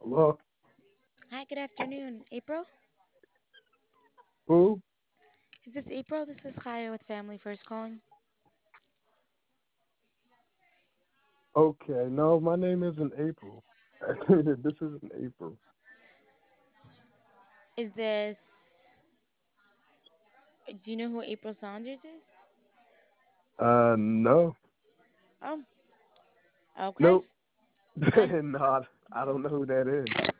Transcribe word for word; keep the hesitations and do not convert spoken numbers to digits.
Hello? Hi, good afternoon. April? Who? Is this April? This is Kaya with Family First Calling. Okay, no, my name isn't April. This isn't April. Is this. Do you know who April Saunders is? Uh, no. Oh, okay. Nope. Nice. No, I, I don't know who that is.